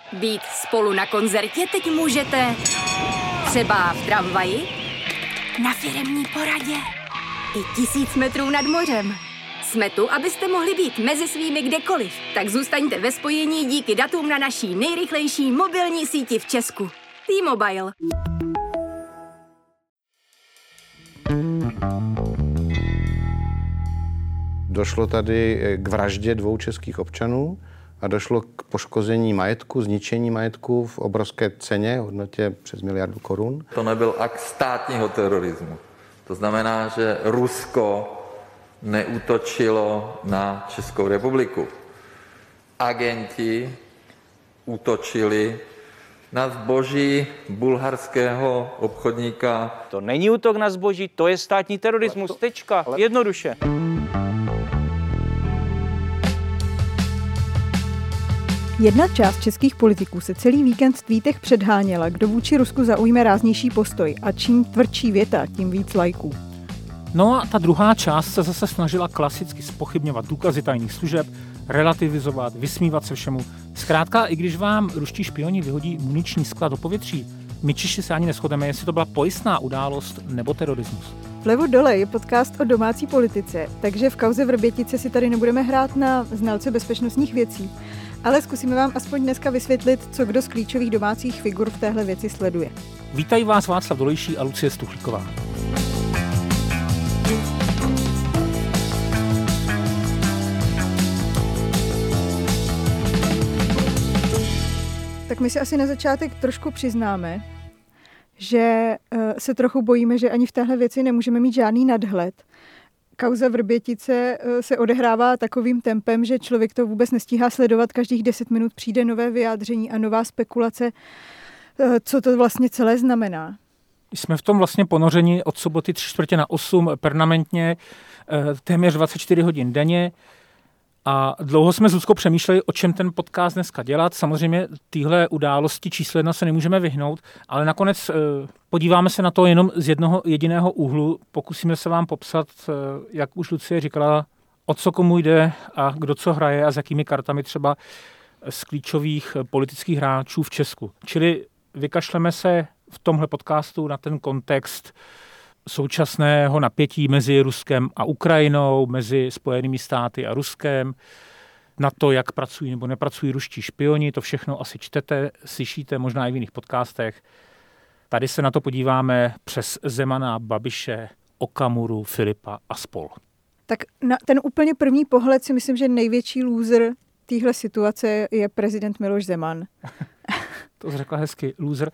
Být spolu na koncertě teď můžete třeba v tramvaji, na firemní poradě i 1000 metrů nad mořem. Jsme tu, abyste mohli být mezi svými kdekoliv. Tak zůstaňte ve spojení díky datům na naší nejrychlejší mobilní síti v Česku. T-Mobile. Došlo tady k vraždě 2 českých občanů a došlo k poškození majetku, zničení majetku v obrovské ceně, hodnotě přes 1 miliardu korun. To nebyl akt státního terorismu. To znamená, že Rusko neútočilo na Českou republiku. Agenti útočili na zboží bulharského obchodníka. To není útok na zboží, to je státní terorismus, tečka, jednoduše. Jedna část českých politiků se celý víkend v tweetech předháněla, kdo vůči Rusku zaujme ráznější postoj a čím tvrdší věta, tím víc lajků. No a ta druhá část se zase snažila klasicky zpochybňovat důkazy tajných služeb, relativizovat, vysmívat se všemu. Zkrátka, i když vám ruští špioni vyhodí muniční sklad do povětří, my Češi se ani neshodneme, jestli to byla pojistná událost nebo terorismus. Vlevo dole je podcast o domácí politice, takže v kauze Vrbětice si tady nebudeme hrát na znalce bezpečnostních věcí, ale zkusíme vám aspoň dneska vysvětlit, co kdo z klíčových domácích figur v téhle věci sleduje. Vítají vás Václav Dolejší a Lucie Stuchlíková. Tak my si asi na začátek trošku přiznáme, že se trochu bojíme, že ani v téhle věci nemůžeme mít žádný nadhled. Kauza Vrbětice se odehrává takovým tempem, že člověk to vůbec nestíhá sledovat. Každých 10 minut přijde nové vyjádření a nová spekulace, co to vlastně celé znamená. Jsme v tom vlastně ponořeni od soboty 7:45 permanentně, téměř 24 hodin denně. A dlouho jsme s Luckou přemýšleli, o čem ten podcast dneska dělat. Samozřejmě téhle události číslo 1 se nemůžeme vyhnout, ale nakonec podíváme se na to jenom z jednoho jediného úhlu. Pokusíme se vám popsat, jak už Lucie říkala, o co komu jde a kdo co hraje a s jakými kartami třeba z klíčových politických hráčů v Česku. Čili vykašleme se v tomhle podcastu na ten kontext současného napětí mezi Ruskem a Ukrajinou, mezi Spojenými státy a Ruskem, na to, jak pracují nebo nepracují ruští špioni, to všechno asi čtete, slyšíte možná i v jiných podcastech. Tady se na to podíváme přes Zemana, Babiše, Okamuru, Filipa a spol. Tak na ten úplně první pohled si myslím, že největší loser téhle situace je prezident Miloš Zeman. To jsi řekla hezky, loser.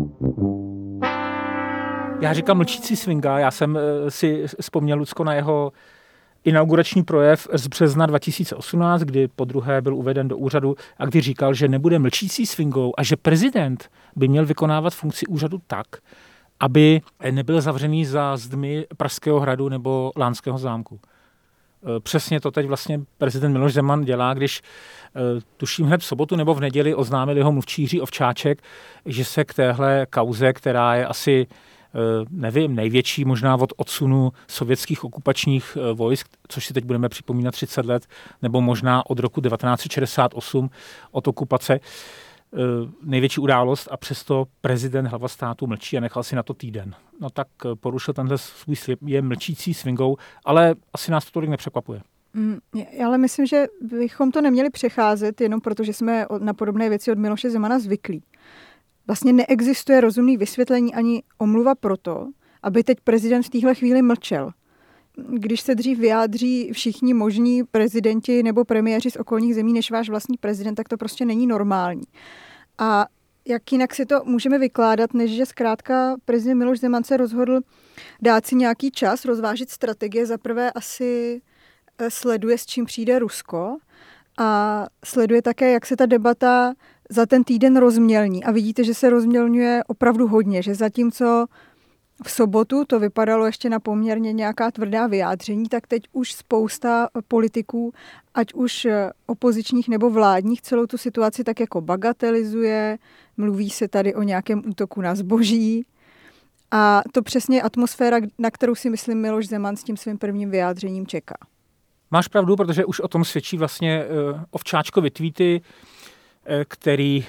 Já říkám mlčící swinga, já jsem si vzpomněl, Lucko, na jeho inaugurační projev z března 2018, kdy podruhé byl uveden do úřadu a kdy říkal, že nebude mlčící swingou a že prezident by měl vykonávat funkci úřadu tak, aby nebyl zavřený za zdmi Pražského hradu nebo Lánského zámku. Přesně to teď vlastně prezident Miloš Zeman dělá, když tuším hned v sobotu nebo v neděli oznámil jeho mluvčí Jiří Ovčáček, že se k téhle kauze, která je asi nevím, největší možná od odsunu sovětských okupačních vojsk, což si teď budeme připomínat 30 let, nebo možná od roku 1968 od okupace, největší událost a přesto prezident, hlava státu mlčí a nechal si na to týden. No tak porušil tenhle svůj slib, je mlčící swingou, ale asi nás to tolik nepřekvapuje. Ale myslím, že bychom to neměli přecházet jenom protože jsme na podobné věci od Miloše Zemana zvyklí. Vlastně neexistuje rozumný vysvětlení ani omluva proto, aby teď prezident v téhle chvíli mlčel. Když se dřív vyjádří všichni možní prezidenti nebo premiéři z okolních zemí než váš vlastní prezident, tak to prostě není normální. A jak jinak si to můžeme vykládat, než že zkrátka prezident Miloš Zeman se rozhodl dát si nějaký čas, rozvážit strategie. Za prvé asi sleduje, s čím přijde Rusko a sleduje také, jak se ta debata za ten týden rozmělní. A vidíte, že se rozmělňuje opravdu hodně, že zatímco v sobotu to vypadalo ještě na poměrně nějaká tvrdá vyjádření, tak teď už spousta politiků, ať už opozičních nebo vládních, celou tu situaci tak jako bagatelizuje, mluví se tady o nějakém útoku na zboží. A to přesně je atmosféra, na kterou si myslím Miloš Zeman s tím svým prvním vyjádřením čeká. Máš pravdu, protože už o tom svědčí vlastně Ovčáčkovy tweety. který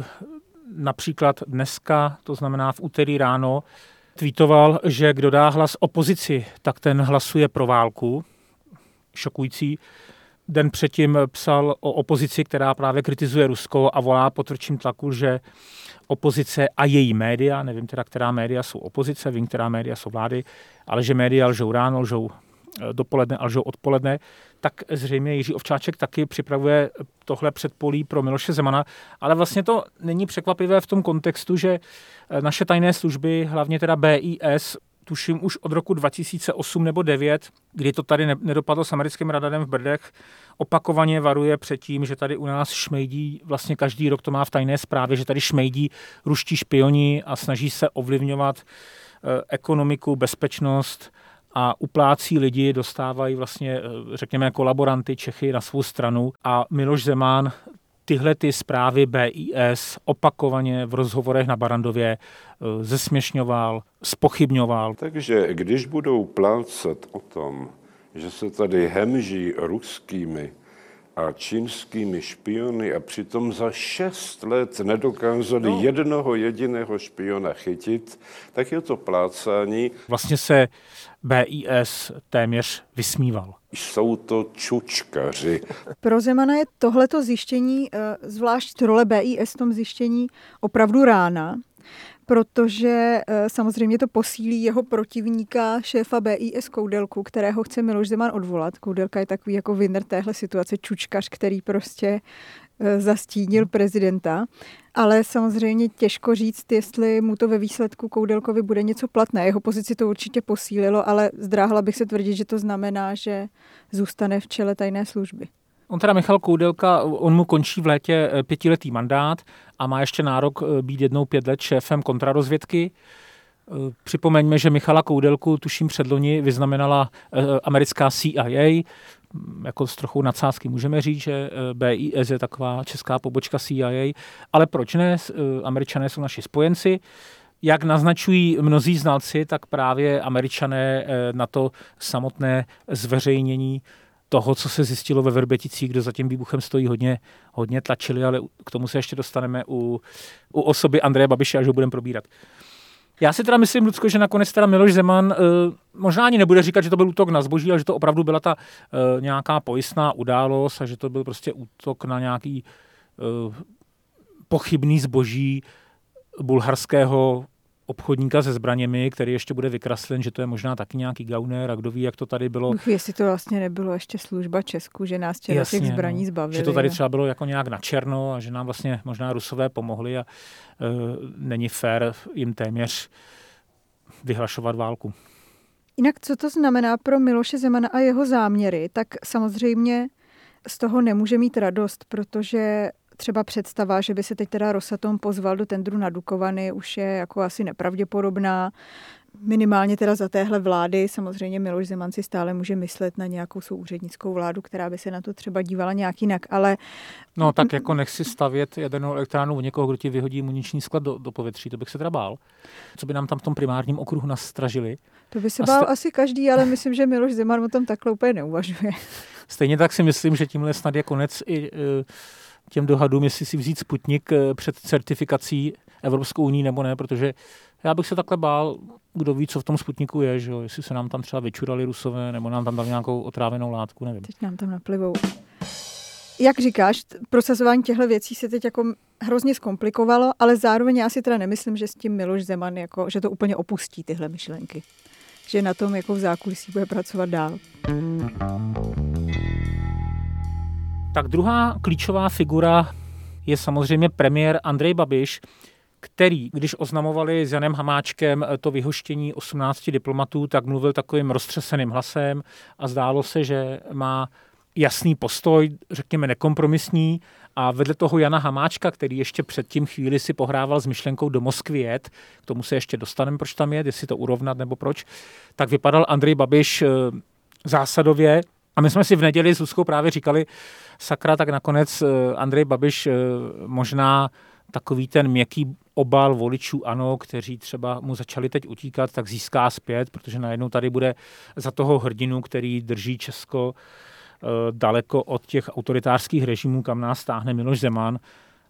například dneska, to znamená v úterý ráno, tweetoval, že kdo dá hlas opozici, tak ten hlasuje pro válku. Šokující. Den předtím psal o opozici, která právě kritizuje Rusko a volá po tvrdším tlaku, že opozice a její média, nevím teda, která média jsou opozice, vím, která média jsou vlády, ale že média lžou ráno, lžou dopoledne a lžou odpoledne, tak zřejmě Jiří Ovčáček taky připravuje tohle předpolí pro Miloše Zemana, ale vlastně to není překvapivé v tom kontextu, že naše tajné služby, hlavně teda BIS, tuším už od roku 2008 nebo 2009, kdy to tady nedopadlo s americkým radarem v Brdech, opakovaně varuje před tím, že tady u nás šmejdí, vlastně každý rok to má v tajné správě, že tady šmejdí ruští špioni a snaží se ovlivňovat ekonomiku, bezpečnost a uplácí lidi, dostávají vlastně, řekněme, kolaboranty Čechy na svou stranu a Miloš Zeman tyhle ty zprávy BIS opakovaně v rozhovorech na Barrandově zesměšňoval, zpochybňoval. Takže když budou plácat o tom, že se tady hemží ruskými a čínskými špiony a přitom za 6 let nedokázali jednoho jediného špiona chytit, tak je to plácání. Vlastně se BIS téměř vysmíval. Jsou to čučkaři. Pro Zemana je tohleto zjištění, zvlášť role BIS v tom zjištění, opravdu rána, protože samozřejmě to posílí jeho protivníka, šéfa BIS Koudelku, kterého chce Miloš Zeman odvolat. Koudelka je takový jako winner téhle situace, čučkař, který prostě zastínil prezidenta. Ale samozřejmě těžko říct, jestli mu to ve výsledku Koudelkovi bude něco platné. Jeho pozici to určitě posílilo, ale zdráhala bych se tvrdit, že to znamená, že zůstane v čele tajné služby. On teda Michal Koudelka, on mu končí v létě 5letý mandát a má ještě nárok být jednou 5 let šéfem kontrarozvědky. Připomeňme, že Michala Koudelku tuším předloni vyznamenala americká CIA, jako s trochou nadsázky můžeme říct, že BIS je taková česká pobočka CIA, ale proč ne? Američané jsou naši spojenci. Jak naznačují mnozí znalci, tak právě Američané na to samotné zveřejnění toho, co se zjistilo ve Vrběticích, kdo za tím výbuchem stojí, hodně tlačili, ale k tomu se ještě dostaneme u osoby Andreje Babiše, až ho budeme probírat. Já si teda myslím, Lucko, že nakonec teda Miloš Zeman možná ani nebude říkat, že to byl útok na zboží, ale že to opravdu byla ta nějaká pojistná událost a že to byl prostě útok na nějaký pochybný zboží bulharského obchodníka se zbraněmi, který ještě bude vykraslen, že to je možná taky nějaký gauner a kdo ví, jak to tady bylo. Jestli to vlastně nebylo ještě služba Česku, že nás těch zbraní zbavili. Že to tady třeba bylo jako nějak načerno a že nám vlastně možná Rusové pomohli a není fér jim téměř vyhlašovat válku. Jinak co to znamená pro Miloše Zemana a jeho záměry, tak samozřejmě z toho nemůže mít radost, protože třeba představa, že by se teď teda Rosatom pozval do tendru na Dukovany, už je jako asi nepravděpodobná. Minimálně teda za téhle vlády. Samozřejmě Miloš Zeman si stále může myslet na nějakou souúřednickou vládu, která by se na to třeba dívala nějak jinak, ale... No tak jako nechci stavět jadernou elektrárnu u někoho, kdo ti vyhodí muniční sklad do povětří, to bych se teda bál. Co by nám tam v tom primárním okruhu nastražili. To by se bál asi každý, ale myslím, že Miloš Zeman o tom takhle úplně neuvažuje. Stejně tak si myslím, že tímhle snad je konec i těm dohadům, jestli si vzít Sputnik před certifikací Evropskou unii nebo ne, protože já bych se takhle bál, kdo ví, co v tom Sputniku je, že jo? Jestli se nám tam třeba vyčurali Rusové, nebo nám tam dali nějakou otrávenou látku, nevím. Teď nám tam naplivou. Jak říkáš, prosazování těchto věcí se teď jako hrozně zkomplikovalo, ale zároveň já si teda nemyslím, že s tím Miloš Zeman, jako, že to úplně opustí tyhle myšlenky. Že na tom jako v zákulisí bude pracovat dál. Tak druhá klíčová figura je samozřejmě premiér Andrej Babiš, který, když oznamovali s Janem Hamáčkem to vyhoštění 18 diplomatů, tak mluvil takovým roztřeseným hlasem a zdálo se, že má jasný postoj, řekněme nekompromisní, a vedle toho Jana Hamáčka, který ještě předtím chvíli si pohrával s myšlenkou do Moskvy jet, k tomu se ještě dostaneme, proč tam jet, jestli to urovnat nebo proč, tak vypadal Andrej Babiš zásadově. A my jsme si v neděli s Luckou právě říkali, sakra, tak nakonec Andrej Babiš možná takový ten měkký obal voličů ANO, kteří třeba mu začali teď utíkat, tak získá zpět, protože najednou tady bude za toho hrdinu, který drží Česko daleko od těch autoritářských režimů, kam nás táhne Miloš Zeman.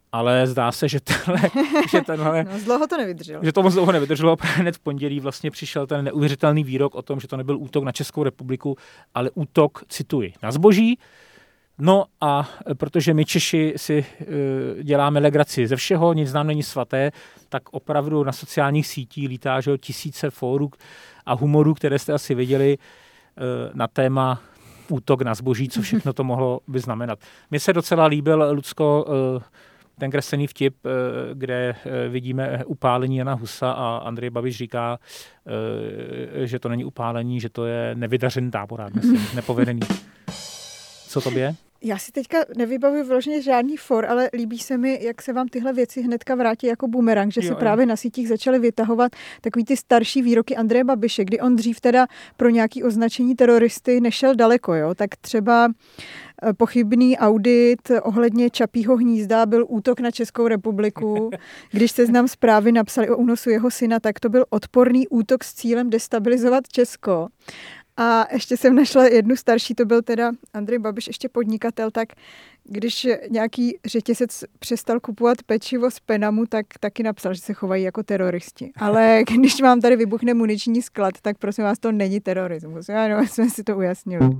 ale zdá se, že tenhle No, dlouho to nevydrželo. Že to moc dlouho nevydrželo, hned v pondělí vlastně přišel ten neuvěřitelný výrok o tom, že to nebyl útok na Českou republiku, ale útok, cituji, na zboží. No a protože my Češi si děláme legraci ze všeho, nic nám není svaté, tak opravdu na sociálních sítích lítá tisíce fórů a humorů, které jste asi viděli na téma útok na zboží, co všechno to mohlo by znamenat. Mně se docela líbil, Lucko, ten kreslený vtip, kde vidíme upálení Jana Husa a Andrej Babiš říká, že to není upálení, že to je nevydařený táborák, myslím, nepovedený. Co to je? Já si teďka nevybavuji vyloženě žádný for, ale líbí se mi, jak se vám tyhle věci hnedka vrátí jako bumerang, že se právě na sítích začaly vytahovat takový ty starší výroky Andreje Babiše, kdy on dřív teda pro nějaký označení teroristy nešel daleko, jo? Tak třeba pochybný audit ohledně Čapího hnízda byl útok na Českou republiku. Když Seznam Zprávy napsali o únosu jeho syna, tak to byl odporný útok s cílem destabilizovat Česko. A ještě jsem našla jednu starší, to byl teda Andrej Babiš, ještě podnikatel, tak když nějaký řetězec přestal kupovat pečivo z Penamu, tak taky napsal, že se chovají jako teroristi. Ale když vám tady vybuchne muniční sklad, tak prosím vás, to není terorismus. Ano, jsme si to ujasnili.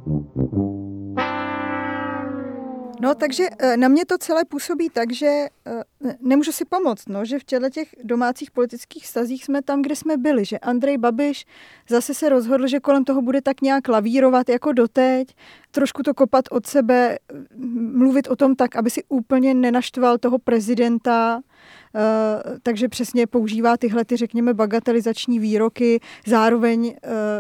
No, takže na mě to celé působí tak, že nemůžu si pomoct, no, že v těch domácích politických vztazích jsme tam, kde jsme byli, že Andrej Babiš zase se rozhodl, že kolem toho bude tak nějak lavírovat jako doteď, trošku to kopat od sebe, mluvit o tom tak, aby si úplně nenaštval toho prezidenta, takže přesně používá tyhle, řekněme, bagatelizační výroky. Zároveň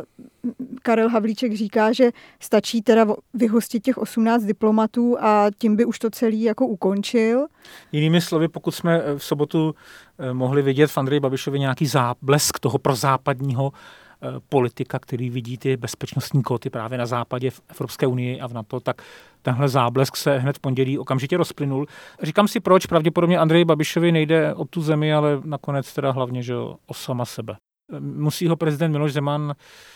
Karel Havlíček říká, že stačí teda vyhostit těch 18 diplomatů a tím by už to celý jako ukončil. Jinými slovy, pokud jsme v sobotu mohli vidět v Andreji Babišovi nějaký záblesk toho prozápadního politika, který vidí ty bezpečnostní kóty právě na západě v Evropské unii a v NATO, tak tenhle záblesk se hned v pondělí okamžitě rozplynul. Říkám si proč, pravděpodobně Andreji Babišovi nejde o tu zemi, ale nakonec teda hlavně, že o sama sebe. Musí ho prezident Miloš Zeman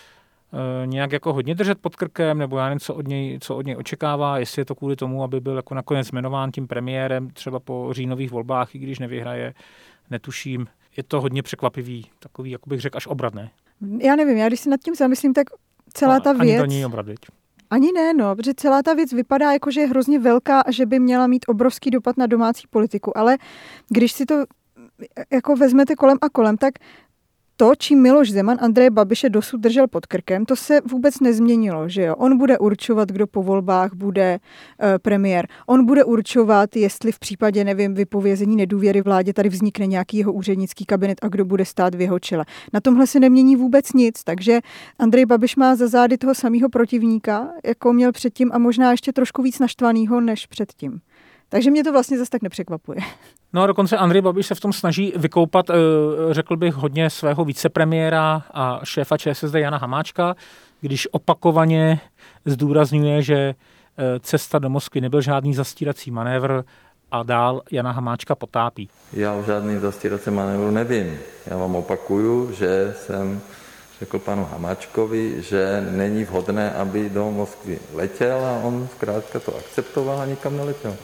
nějak jako hodně držet pod krkem, nebo já nevím, co od něj očekává, jestli je to kvůli tomu, aby byl jako nakonec jmenován tím premiérem třeba po říjnových volbách, i když nevyhraje, netuším. Je to hodně překvapivý, takový, jako bych řekl, až obrat, ne? Já nevím, já když si nad tím zamyslím, tak celá ta věc... Ani to není obrat, viď? Ani ne, no, protože celá ta věc vypadá jako, že je hrozně velká a že by měla mít obrovský dopad na domácí politiku, ale když si to jako vezmete kolem a kolem, tak to, čím Miloš Zeman Andreje Babiše dosud držel pod krkem, to se vůbec nezměnilo, že jo? On bude určovat, kdo po volbách bude premiér. On bude určovat, jestli v případě, nevím, vypovězení nedůvěry vládě tady vznikne nějaký jeho úřednický kabinet a kdo bude stát v jeho čele. Na tomhle se nemění vůbec nic, takže Andrej Babiš má za zády toho samého protivníka, jako měl předtím a možná ještě trošku víc naštvanýho než předtím. Takže mě to vlastně zase tak nepřekvapuje. No a dokonce Andrej Babiš se v tom snaží vykoupat, řekl bych, hodně svého vicepremiéra a šéfa ČSSD Jana Hamáčka, když opakovaně zdůrazňuje, že cesta do Moskvy nebyl žádný zastírací manévr a dál Jana Hamáčka potápí. Já o žádným zastíracím manévru nevím. Já vám opakuju, že jsem řekl panu Hamáčkovi, že není vhodné, aby do Moskvy letěl a on zkrátka to akceptoval a nikam neletěl.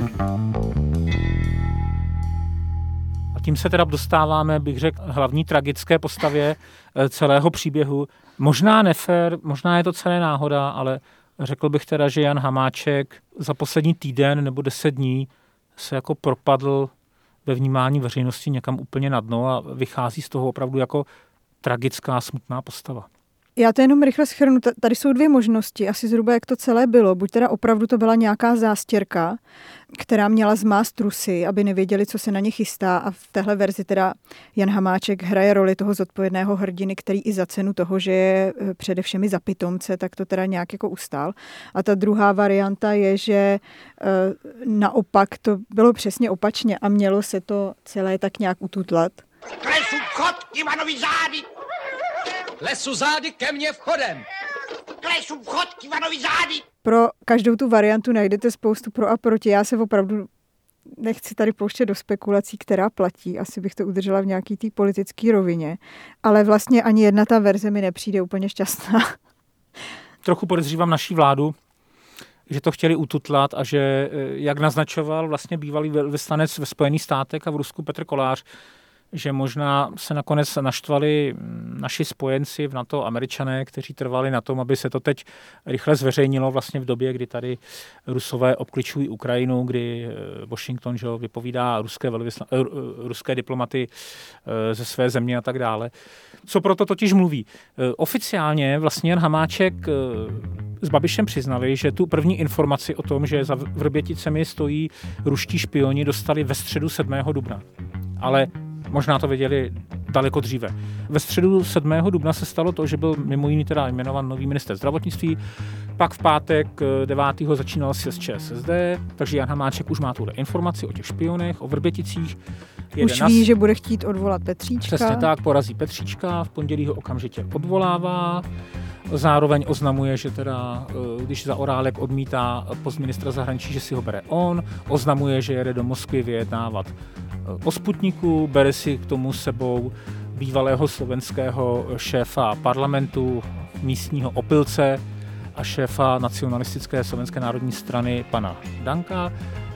A tím se teda dostáváme, bych řekl, hlavní tragické postavě celého příběhu. Možná nefér, možná je to celé náhoda, ale řekl bych teda, že Jan Hamáček za poslední týden nebo 10 dní se jako propadl ve vnímání veřejnosti někam úplně na dno a vychází z toho opravdu jako tragická, smutná postava. Já to jenom rychle shrnu. Tady jsou dvě možnosti, asi zhruba jak to celé bylo. Buď teda opravdu to byla nějaká zástěrka, která měla zmást Rusy, aby nevěděli, co se na ně chystá a v téhle verzi teda Jan Hamáček hraje roli toho zodpovědného hrdiny, který i za cenu toho, že je především za pitomce, tak to teda nějak jako ustál. A ta druhá varianta je, že naopak to bylo přesně opačně a mělo se to celé tak nějak ututlat. Klesu vchod Ivanovi zády! Klesu zády ke mně vchodem! Klesu vchod Ivanovi zády! Pro každou tu variantu najdete spoustu pro a proti. Já se opravdu nechci tady pouštět do spekulací, která platí. Asi bych to udržela v nějaký té politické rovině. Ale vlastně ani jedna ta verze mi nepřijde úplně šťastná. Trochu podezřívám naší vládu, že to chtěli ututlat a že, jak naznačoval vlastně bývalý velvyslanec ve Spojených státech a v Rusku Petr Kolář, že možná se nakonec naštvali naši spojenci v NATO, Američané, kteří trvali na tom, aby se to teď rychle zveřejnilo vlastně v době, kdy tady Rusové obkličují Ukrajinu, kdy Washington vypovídá ruské diplomaty ze své země a tak dále. Co proto totiž mluví? Oficiálně vlastně Jan Hamáček s Babišem přiznali, že tu první informaci o tom, že za Vrběticemi stojí ruští špioni, dostali ve středu 7. dubna. Ale možná to věděli daleko dříve. Ve středu 7. dubna se stalo to, že byl mimo jiný teda jmenovan nový ministr zdravotnictví, pak v pátek 9. začínal sjezd ČSSD, takže Jan Hamáček už má tuhle informaci o těch špionech, o Vrběticích. Už ví, že bude chtít odvolat Petříčka. Přesně tak, porazí Petříčka, v pondělí ho okamžitě odvolává. Zároveň oznamuje, že teda, když Zaorálek odmítá post ministra zahraničí, že si ho bere on, oznamuje, že jede do Moskvy vyjednávat o Sputniku, bere si k tomu sebou bývalého slovenského šéfa parlamentu, místního opilce a šéfa nacionalistické slovenské národní strany pana Danka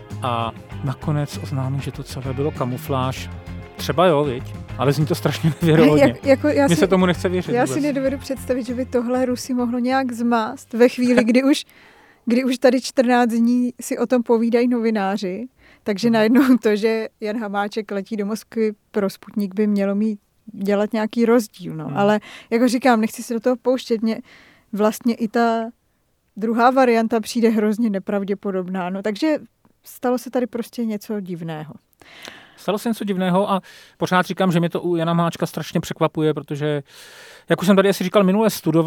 a nakonec oznámí, že to celé bylo kamufláž. Třeba jo, viď? Ale zní to strašně nevěrohodně. Mně se tomu nechce věřit. Já si nedovedu představit, že by tohle Rusy mohlo nějak zmást ve chvíli, kdy už tady 14 dní si o tom povídají novináři. Takže najednou to, že Jan Hamáček letí do Moskvy pro Sputnik, by mělo dělat nějaký rozdíl. No. Ale jako říkám, nechci se do toho pouštět. Mně vlastně i ta druhá varianta přijde hrozně nepravděpodobná. No, takže stalo se tady prostě něco divného. Stalo se něco divného a pořád říkám, že mě to u Jana Hamáčka strašně překvapuje, protože, jak už jsem tady asi říkal minule,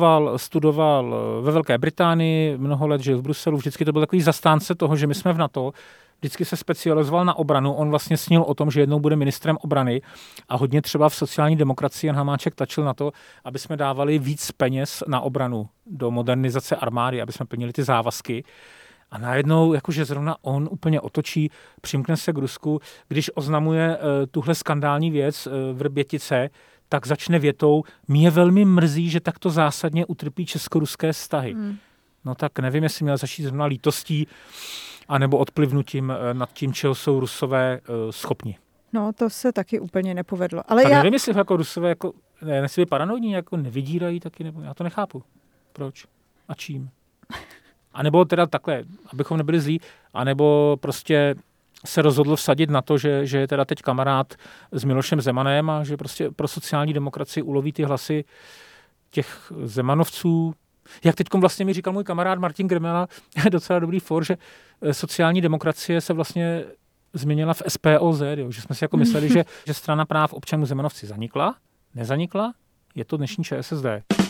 studoval ve Velké Británii, mnoho let žil v Bruselu, vždycky to byl takový zastánce toho, že my jsme v NATO, vždycky se specializoval na obranu, on vlastně snil o tom, že jednou bude ministrem obrany a hodně třeba v sociální demokracii Jan Hamáček tlačil na to, aby jsme dávali víc peněz na obranu do modernizace armády, aby jsme plnili ty závazky. A najednou, jakože zrovna on úplně otočí, přimkne se k Rusku, když oznamuje tuhle skandální věc Vrbětice, tak začne větou, mě velmi mrzí, že takto zásadně utrpí česko-ruské vztahy. No tak nevím, jestli měl začít zrovna lítostí, anebo odplivnutím nad tím, čeho jsou Rusové schopni. No, to se taky úplně nepovedlo. Ale tak nevím, jestli jako Rusové jako, nejsou paranoidní, jako nevydírají taky, nebo já to nechápu. Proč? A čím? A nebo teda takhle, abychom nebyli zlí, anebo prostě se rozhodl vsadit na to, že je teda teď kamarád s Milošem Zemanem a že prostě pro sociální demokracii uloví ty hlasy těch Zemanovců. Jak teďkom vlastně mi říkal můj kamarád Martin Grmela, je docela dobrý for, že sociální demokracie se vlastně změnila v SPOZ, jo, že jsme si jako mysleli, že strana práv občanů Zemanovci zanikla, nezanikla, je to dnešní ČSSD.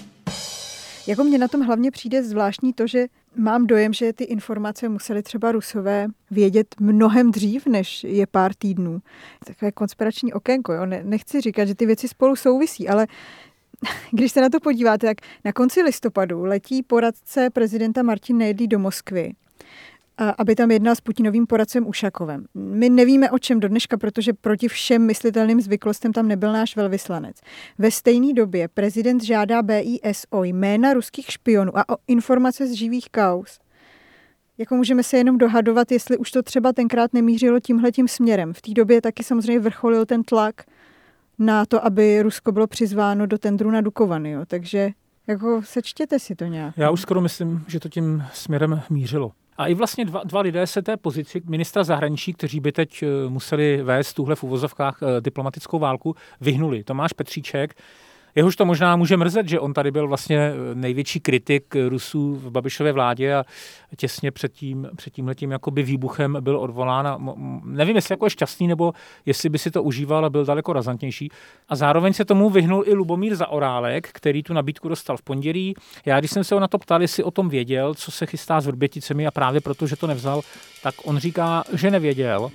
Jako mně na tom hlavně přijde zvláštní to, že mám dojem, že ty informace museli třeba Rusové vědět mnohem dřív, než je pár týdnů. Takové konspirační okénko, jo? Nechci říkat, že ty věci spolu souvisí, ale když se na to podíváte, tak na konci listopadu letí poradce prezidenta Martin Nejedlý do Moskvy, aby tam jednal s Putinovým poradcem Ušakovem. My nevíme o čem do dneška, protože proti všem myslitelným zvyklostem tam nebyl náš velvyslanec. Ve stejné době prezident žádá BIS o jména ruských špionů a o informace z živých kauz. Jako můžeme se jenom dohadovat, jestli už to třeba tenkrát nemířilo tímhletím směrem. V té době taky samozřejmě vrcholil ten tlak na to, aby Rusko bylo přizváno do tendru na Dukovany. Jo. Takže jako sečtěte si to nějak. Já už skoro myslím, že to tím směrem mířilo. A i vlastně dva lidé se té pozici ministra zahraničí, kteří by teď museli vést tuhle v uvozovkách diplomatickou válku, vyhnuli. Tomáš Petříček, jehož to možná může mrzet, že on tady byl vlastně největší kritik Rusů v Babišově vládě a těsně před tímhletím jakoby výbuchem byl odvolán. A nevím, jestli jako je šťastný, nebo jestli by si to užíval a byl daleko razantnější. A zároveň se tomu vyhnul i Lubomír Zaorálek, který tu nabídku dostal v pondělí. Já, když jsem se ho na to ptal, jestli o tom věděl, co se chystá s Vrběticemi a právě proto, že to nevzal, tak on říká, že nevěděl.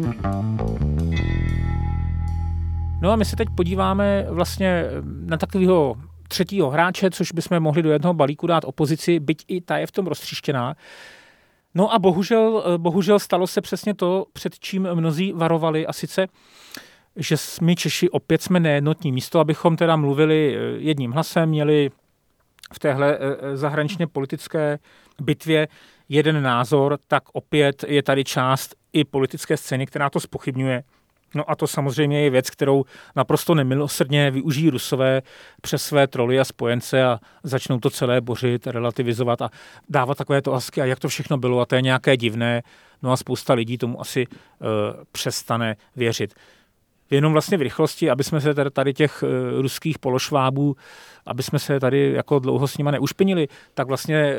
No a my se teď podíváme vlastně na takového třetího hráče, což bychom mohli do jednoho balíku dát opozici, byť i ta je v tom roztříštěná. No a bohužel stalo se přesně to, před čím mnozí varovali, a sice, že my Češi opět jsme nejednotní. Místo, abychom teda mluvili jedním hlasem, měli v téhle zahraničně politické bitvě jeden názor, tak opět je tady část i politické scény, která to zpochybňuje. No a to samozřejmě je věc, kterou naprosto nemilosrdně využijí Rusové přes své troly a spojence a začnou to celé bořit, relativizovat a dávat takovéto hlasky a jak to všechno bylo a to je nějaké divné. No a spousta lidí tomu asi přestane věřit. Jenom vlastně v rychlosti, aby jsme se tady těch ruských pološvábů, aby jsme se tady jako dlouho s nima neušpinili, tak vlastně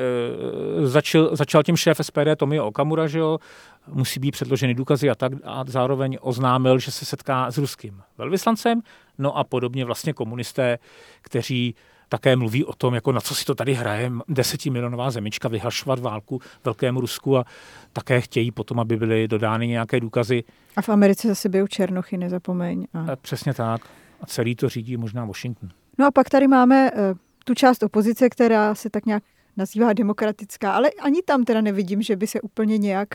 začal tím šéf SPD Tomio Okamura, že jo, musí být předloženy důkazy a zároveň oznámil, že se setká s ruským velvyslancem, no a podobně vlastně komunisté, kteří také mluví o tom, jako na co si to tady hraje 10milionová zemička vyhlašovat válku velkému Rusku a také chtějí potom, aby byly dodány nějaké důkazy. A v Americe zase bijou černochy, nezapomeň. Přesně tak. A celý to řídí možná Washington. No a pak tady máme tu část opozice, která se tak nějak nazývá demokratická, ale ani tam teda nevidím, že by se úplně nějak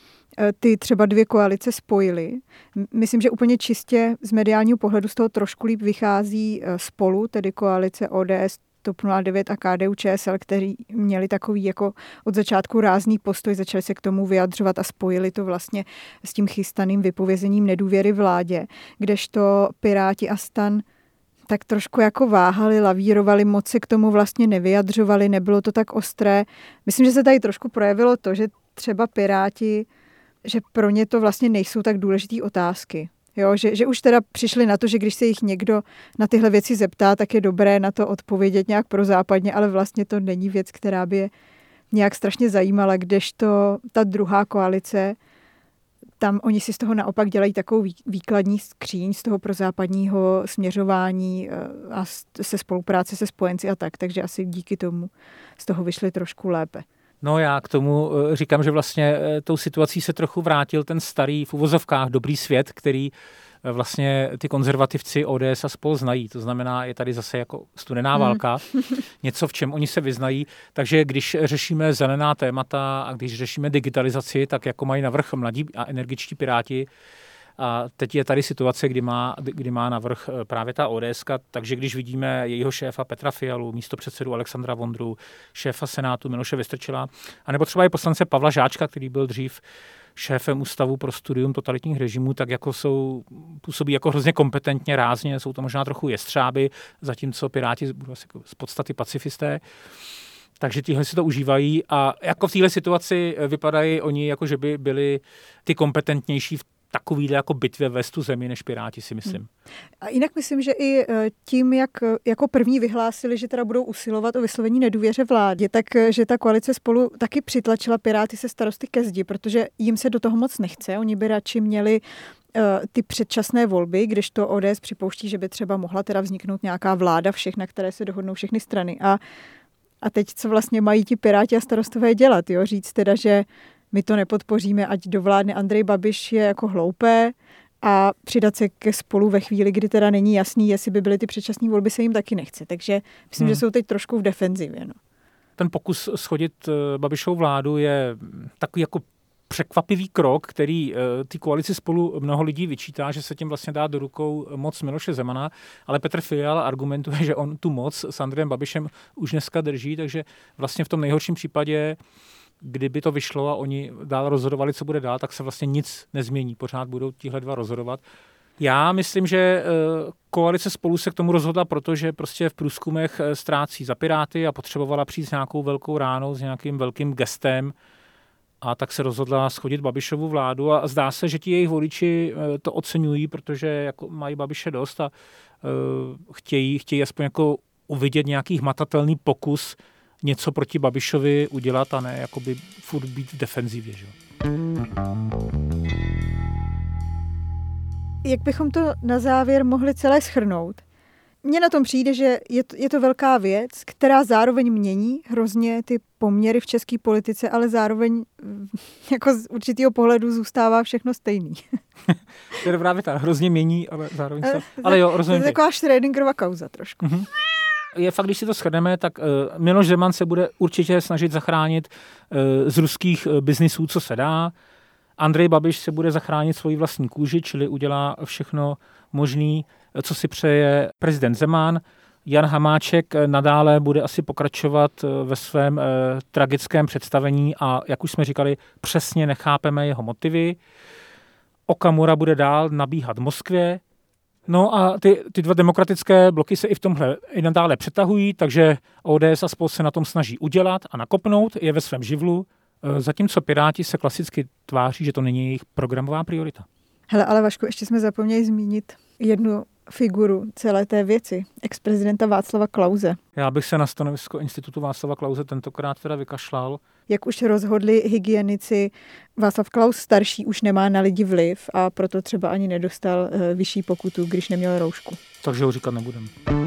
ty třeba dvě koalice spojily. Myslím, že úplně čistě z mediálního pohledu z toho trošku líp vychází Spolu, tedy koalice ODS, TOP 09 a KDU-ČSL, kteří měli takový jako od začátku rázný postoj, začali se k tomu vyjadřovat a spojili to vlastně s tím chystaným vypovězením nedůvěry vládě, kdežto Piráti a STAN tak trošku jako váhali, lavírovali, moc se k tomu vlastně nevyjadřovali, nebylo to tak ostré. Myslím, že se tady trošku projevilo to, že třeba Piráti, že pro ně to vlastně nejsou tak důležitý otázky. Jo, že už teda přišli na to, že když se jich někdo na tyhle věci zeptá, tak je dobré na to odpovědět nějak prozápadně, ale vlastně to není věc, která by je nějak strašně zajímala, kdežto ta druhá koalice, tam oni si z toho naopak dělají takovou výkladní skříň z toho prozápadního směřování a se spolupráce se spojenci a tak, takže asi díky tomu z toho vyšli trošku lépe. No já k tomu říkám, že vlastně tou situací se trochu vrátil ten starý v uvozovkách dobrý svět, který vlastně ty konzervativci ODS a spol znají. To znamená, je tady zase jako studená válka, něco, v čem oni se vyznají. Takže když řešíme zelená témata a když řešíme digitalizaci, tak jako mají navrch mladí a energičtí Piráti. A teď je tady situace, kdy má navrch právě ta ODSka, takže když vidíme jejího šéfa Petra Fialu, místopředsedu Alexandra Vondru, šéfa Senátu Miloše Vystrčila, anebo třeba i poslance Pavla Žáčka, který byl dřív šéfem Ústavu pro studium totalitních režimů, tak jako působí jako hrozně kompetentně, rázně, jsou to možná trochu jestřáby, zatímco Piráti budou asi z podstaty pacifisté. Takže tíhle si to užívají a jako v téhle situaci vypadají oni, jako že by byli ty kompetentnější v takovýhle jako bitvě vést tu zemi než Piráti, si myslím. A jinak myslím, že i tím, jak jako první vyhlásili, že teda budou usilovat o vyslovení nedůvěře vládě, takže ta koalice Spolu taky přitlačila Piráty se Starosty ke zdi, protože jim se do toho moc nechce. Oni by radši měli ty předčasné volby, když to ODS připouští, že by třeba mohla teda vzniknout nějaká vláda všech, na které se dohodnou všechny strany. A teď co vlastně mají ti Piráti a Starostové dělat? Jo? Říct teda, že my to nepodpoříme, ať dovládne Andrej Babiš, je jako hloupé a přidat se ke Spolu ve chvíli, kdy teda není jasný, jestli by byly ty předčasné volby, se jim taky nechce. Takže myslím, že jsou teď trošku v defenzivě. No. Ten pokus shodit Babišovu vládu je takový jako překvapivý krok, který ty koalici Spolu mnoho lidí vyčítá, že se tím vlastně dá do rukou moc Miloše Zemana, ale Petr Fiala argumentuje, že on tu moc s Andrejem Babišem už dneska drží, takže vlastně v tom nejhorším případě, kdyby to vyšlo a oni dál rozhodovali, co bude dál, tak se vlastně nic nezmění. Pořád budou tihle dva rozhodovat. Já myslím, že koalice Spolu se k tomu rozhodla, protože prostě v průzkumech ztrácí za Piráty a potřebovala přijít s nějakou velkou ránou, s nějakým velkým gestem a tak se rozhodla shodit Babišovu vládu a zdá se, že ti jejich voliči to oceňují, protože jako mají Babiše dost a chtějí aspoň jako uvidět nějaký hmatatelný pokus něco proti Babišovi udělat a ne jakoby furt být v defenzivě. Že? Jak bychom to na závěr mohli celé shrnout? Mně na tom přijde, že je to velká věc, která zároveň mění hrozně ty poměry v české politice, ale zároveň jako z určitého pohledu zůstává všechno stejný. To je dobrá věta, hrozně mění, ale zároveň se... Ale jo, rozumím. To je taková Schrödingerova kauza trošku. Mm-hmm. Je fakt, když si to shrneme, tak Miloš Zeman se bude určitě snažit zachránit z ruských biznisů, co se dá. Andrej Babiš se bude zachránit svoji vlastní kůži, čili udělá všechno možné, co si přeje prezident Zeman. Jan Hamáček nadále bude asi pokračovat ve svém tragickém představení a, jak už jsme říkali, přesně nechápeme jeho motivy. Okamura bude dál nabíhat Moskvě. No a ty dva demokratické bloky se i v tomhle i nadále přetahují, takže ODS a spol se na tom snaží udělat a nakopnout, je ve svém živlu, zatímco Piráti se klasicky tváří, že to není jejich programová priorita. Hele, ale Vašku, ještě jsme zapomněli zmínit jednu figuru celé té věci, ex-prezidenta Václava Klause. Já bych se na stanovisko Institutu Václava Klause tentokrát teda vykašlal. Jak už rozhodli hygienici, Václav Klaus starší už nemá na lidi vliv a proto třeba ani nedostal vyšší pokutu, když neměl roušku. Takže ho říkat nebudem.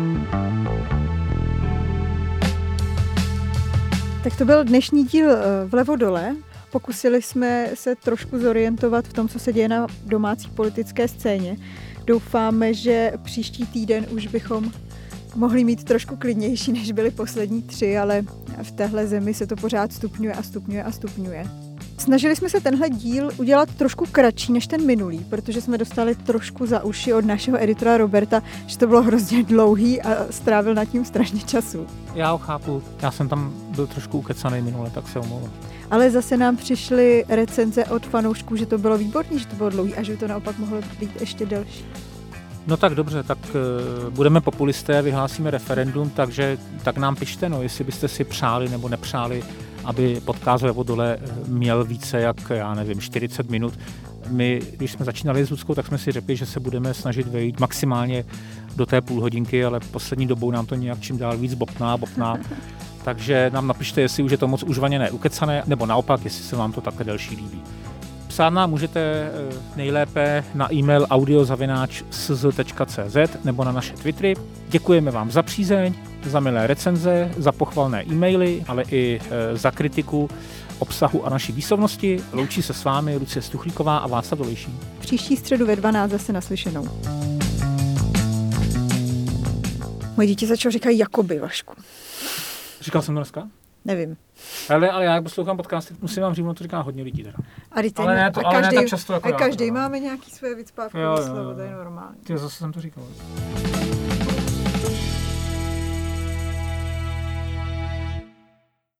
Tak to byl dnešní díl Vlevo dole. Pokusili jsme se trošku zorientovat v tom, co se děje na domácí politické scéně. Doufáme, že příští týden už bychom mohli mít trošku klidnější, než byly poslední 3, ale v téhle zemi se to pořád stupňuje. Snažili jsme se tenhle díl udělat trošku kratší než ten minulý, protože jsme dostali trošku za uši od našeho editora Roberta, že to bylo hrozně dlouhý a strávil nad tím strašně času. Já ho chápu, já jsem tam byl trošku ukecanej minule, tak se omlouvám. Ale zase nám přišly recenze od fanoušků, že to bylo výborný, že to bylo dlouhý a že by to naopak mohlo být ještě delší. No tak dobře, tak budeme populisté, vyhlásíme referendum, takže tak nám pište, no, jestli byste si přáli nebo nepřáli, aby podcast Vlevo dole měl více jak, 40 minut. My, když jsme začínali s Luckou, tak jsme si řekli, že se budeme snažit vejít maximálně do té půl hodinky, ale poslední dobou nám to nějak čím dál víc bobtná. Takže nám napište, jestli už je to moc užvaněné, ukecané, nebo naopak, jestli se vám to takhle delší líbí. Psát nám můžete nejlépe na e-mail audio@sz.cz nebo na naše Twittery. Děkujeme vám za přízeň, za milé recenze, za pochvalné e-maily, ale i za kritiku obsahu a naší výslovnosti. Loučí se s vámi Lucie Stuchlíková a Václav Dolejší. Příští středu ve 12 zase naslyšenou. Moje dítě začalo říkat Jakoby, Vašku. Říkal jsem to dneska? Nevím. Ale já jak poslouchám podcasty, musím vám říct, to říká hodně lidí teda. Ale ne tak často jako já. Každý máme nějaký své vycpávkové slovo, to je normální. Ty zase jsem to říkal.